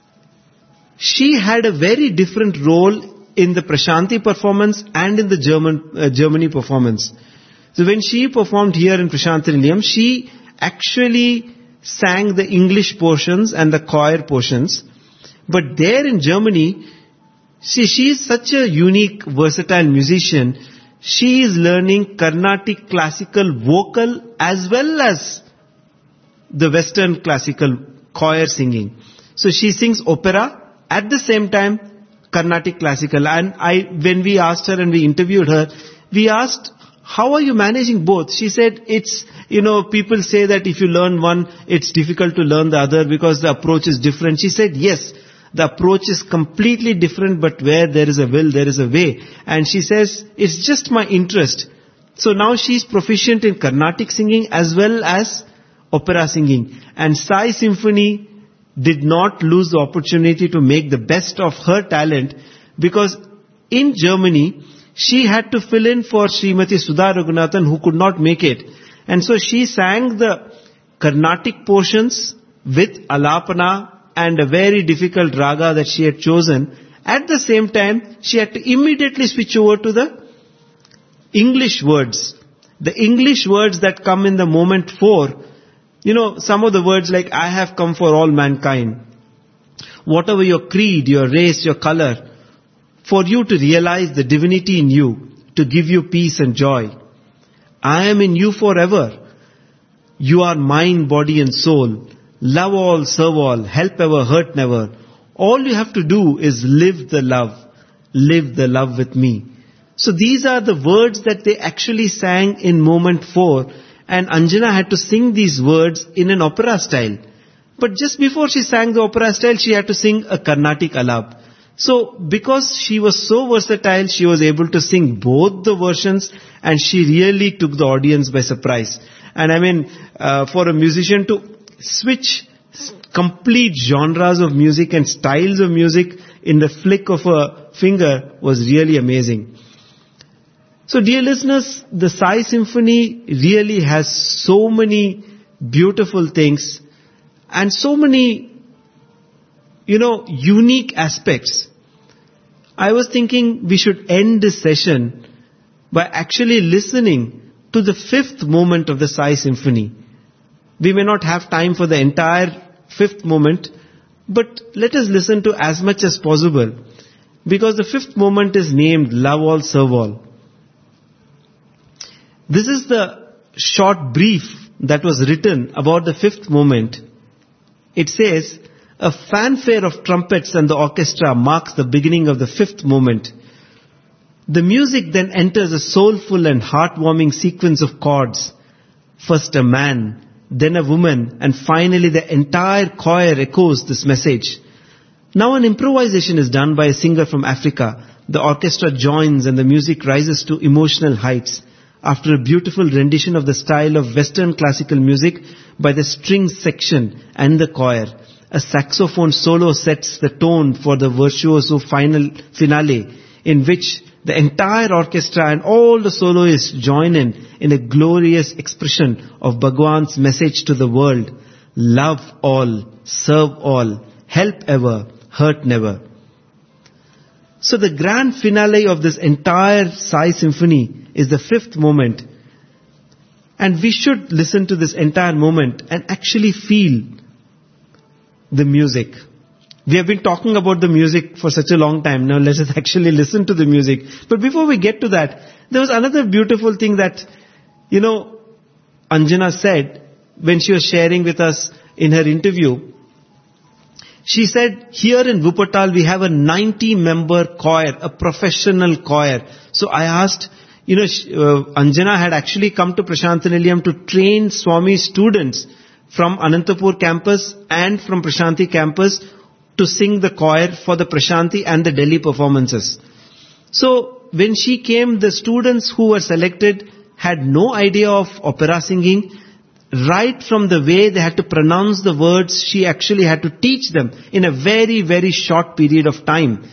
She had a very different role in the Prashanti performance and in the Germany performance. So when she performed here in Prashant Nilayam, she actually sang the English portions and the choir portions. But there in Germany, she is such a unique, versatile musician. She is learning Carnatic classical vocal as well as the Western classical choir singing. So she sings opera at the same time Carnatic classical. And when we asked her and we interviewed her, we asked, how are you managing both? She said, people say that if you learn one, it's difficult to learn the other because the approach is different. She said, yes, the approach is completely different, but where there is a will, there is a way. And she says, it's just my interest. So now she's proficient in Carnatic singing as well as opera singing. And Sai Symphony did not lose the opportunity to make the best of her talent, because in Germany, she had to fill in for Srimati Sudha Raghunathan, who could not make it. And so she sang the Carnatic portions with Alapana and a very difficult raga that she had chosen. At the same time, she had to immediately switch over to the English words. The English words that come in the moment 4. Some of the words like, I have come for all mankind. Whatever your creed, your race, your color, for you to realize the divinity in you, to give you peace and joy. I am in you forever. You are mind, body and soul. Love all, serve all, help ever, hurt never. All you have to do is live the love. Live the love with me. So these are the words that they actually sang in moment 4. And Anjana had to sing these words in an opera style. But just before she sang the opera style, she had to sing a Carnatic alap. So because she was so versatile, she was able to sing both the versions, and she really took the audience by surprise. And I mean, for a musician to switch complete genres of music and styles of music in the flick of a finger was really amazing. So dear listeners, the Sai Symphony really has so many beautiful things and so many, unique aspects. I was thinking we should end this session by actually listening to the 5th movement of the Sai Symphony. We may not have time for the entire 5th movement, but let us listen to as much as possible, because the 5th movement is named Love All, Serve All. This is the short brief that was written about the 5th movement. It says, a fanfare of trumpets and the orchestra marks the beginning of the 5th movement. The music then enters a soulful and heartwarming sequence of chords. First a man, then a woman, and finally the entire choir echoes this message. Now an improvisation is done by a singer from Africa. The orchestra joins and the music rises to emotional heights. After a beautiful rendition of the style of Western classical music by the strings section and the choir, a saxophone solo sets the tone for the virtuoso finale, in which the entire orchestra and all the soloists join in a glorious expression of Bhagwan's message to the world. Love all, serve all, help ever, hurt never. So the grand finale of this entire Sai Symphony is the 5th movement. And we should listen to this entire moment and actually feel the music. We have been talking about the music for such a long time. Now let us actually listen to the music. But before we get to that, there was another beautiful thing that, Anjana said when she was sharing with us in her interview. She said, here in Wuppertal we have a 90-member choir, a professional choir. So I asked, Anjana had actually come to Prashantinilayam to train Swami students from Anantapur campus and from Prashanti campus to sing the choir for the Prashanti and the Delhi performances. So when she came, the students who were selected had no idea of opera singing. Right from the way they had to pronounce the words, she actually had to teach them in a very, very short period of time.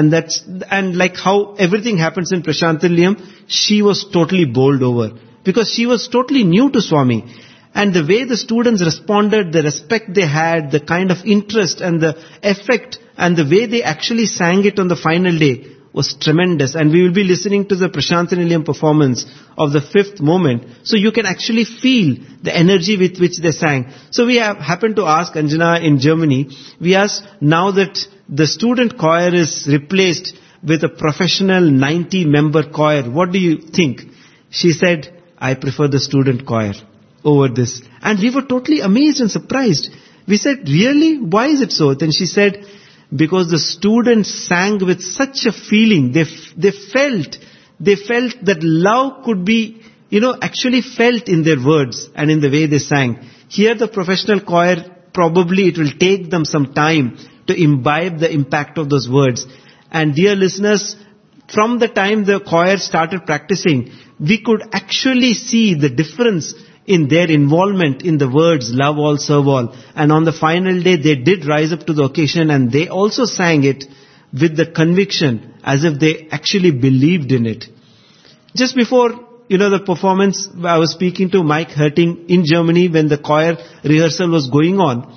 And like how everything happens in Prashantinilayam, she was totally bowled over because she was totally new to Swami. And the way the students responded, the respect they had, the kind of interest and the effect and the way they actually sang it on the final day was tremendous. And we will be listening to the Prashantinilayam performance of the 5th movement. So you can actually feel the energy with which they sang. So we have happened to ask Anjana in Germany, we asked, now that the student choir is replaced with a professional 90-member choir, what do you think? She said, I prefer the student choir over this. And we were totally amazed and surprised. We said, really? Why is it so? Then she said, because the students sang with such a feeling. They felt that love could be, actually felt in their words and in the way they sang. Here the professional choir, probably it will take them some time to imbibe the impact of those words. And dear listeners, from the time the choir started practicing, we could actually see the difference in their involvement in the words, love all, serve all. And on the final day, they did rise up to the occasion and they also sang it with the conviction as if they actually believed in it. Just before, the performance, I was speaking to Mike Herting in Germany when the choir rehearsal was going on.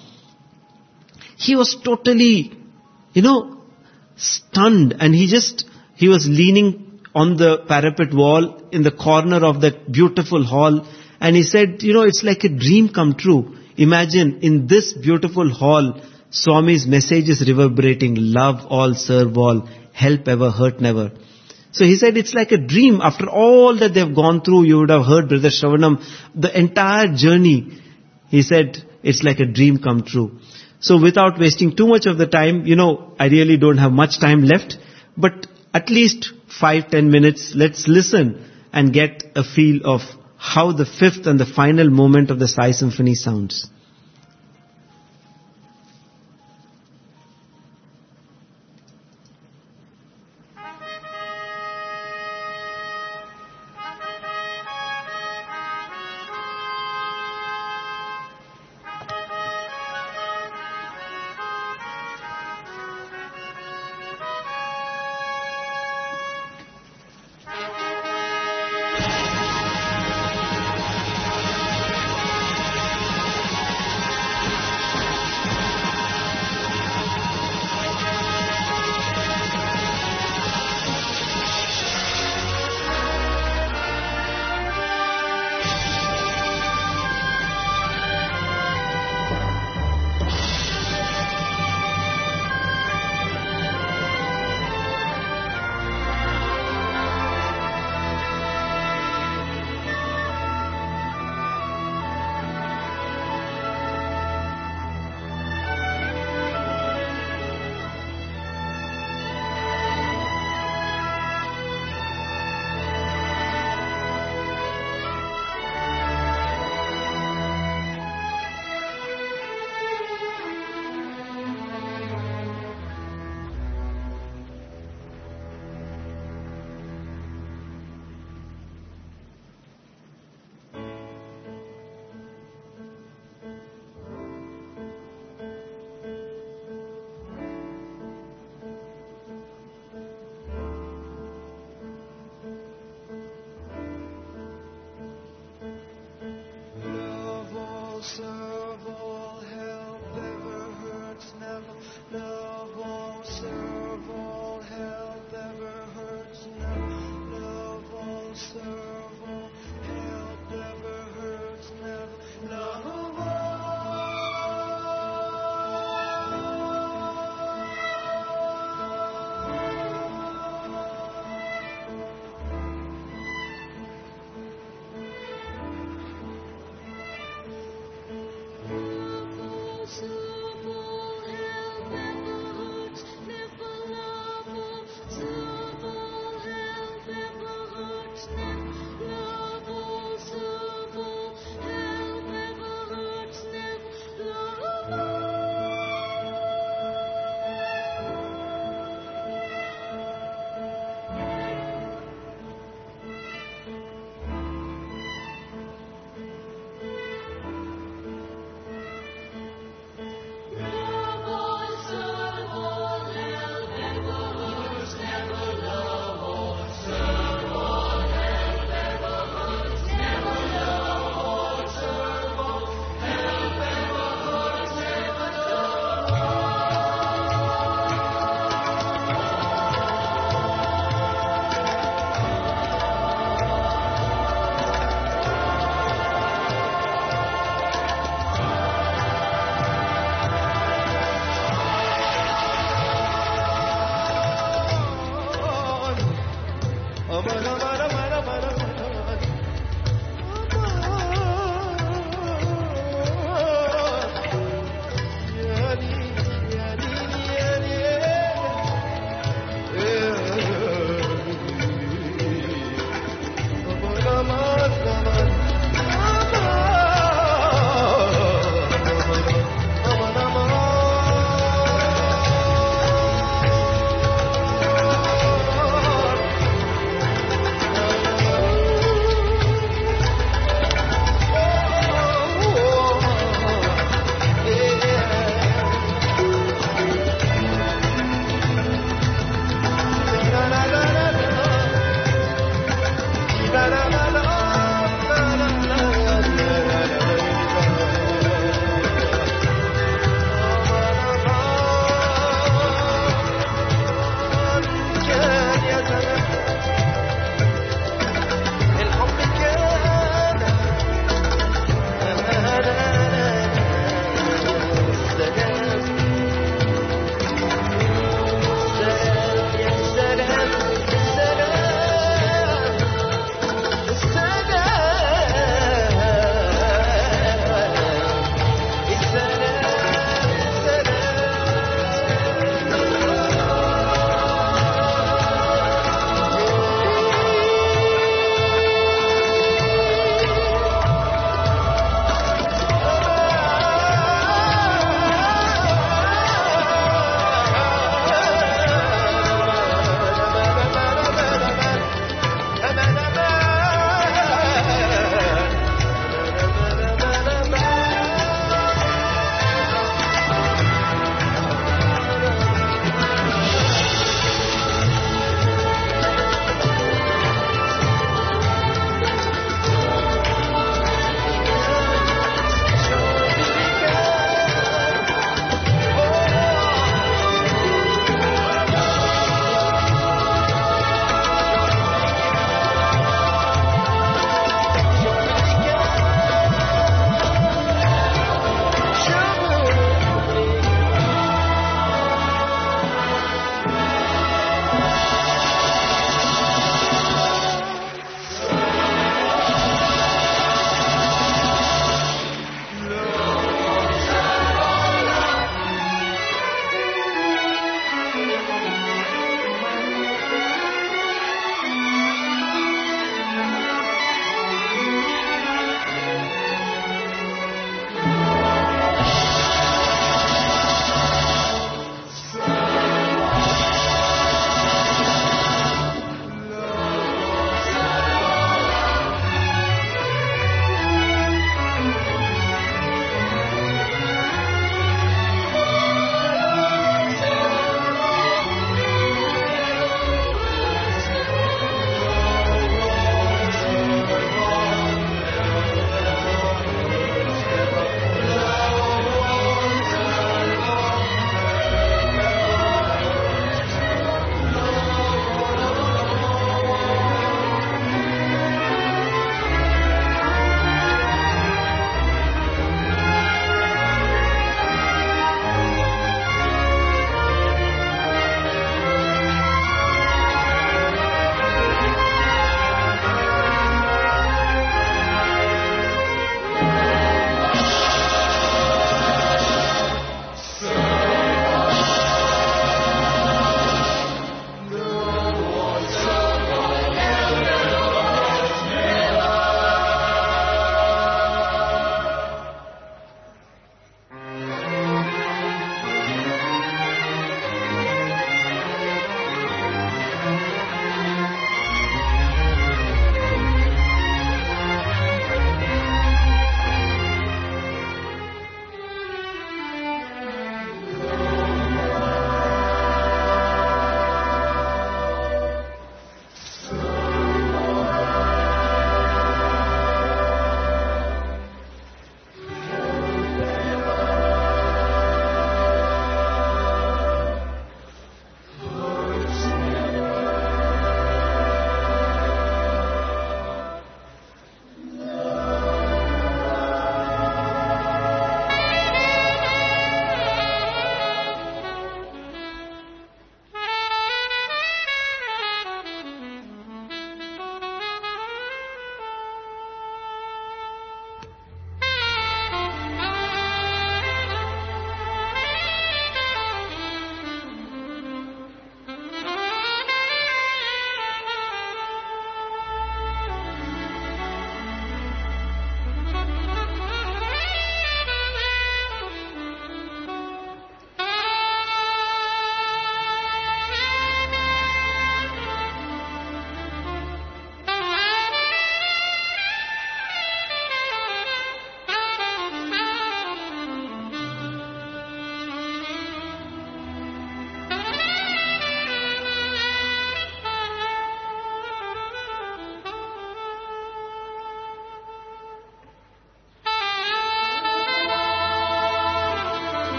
He was totally, stunned, and he was leaning on the parapet wall in the corner of that beautiful hall. And he said, it's like a dream come true. Imagine in this beautiful hall, Swami's message is reverberating. Love all, serve all, help ever, hurt never. So he said it's like a dream. After all that they've gone through, you would have heard Brother Shravanam, the entire journey. He said it's like a dream come true. So without wasting too much of the time, I really don't have much time left, but at least 5-10 minutes, let's listen and get a feel of how the fifth and the final moment of the Sai Symphony sounds.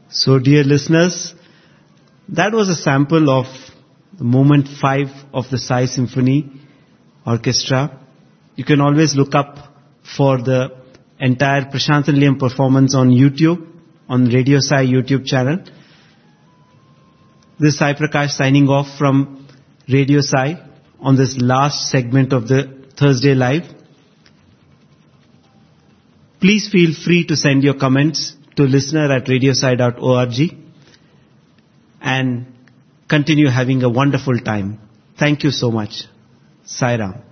So dear listeners, that was a sample of Movement 5 of the Sai Symphony Orchestra. You can always look up for the entire Prashant and Nilayam performance on YouTube, on Radio Sai YouTube channel. This is Sai Prakash signing off from Radio Sai on this last segment of the Thursday Live. Please feel free to send your comments to listener@radiosai.org and continue having a wonderful time. Thank you so much. Sai Ram.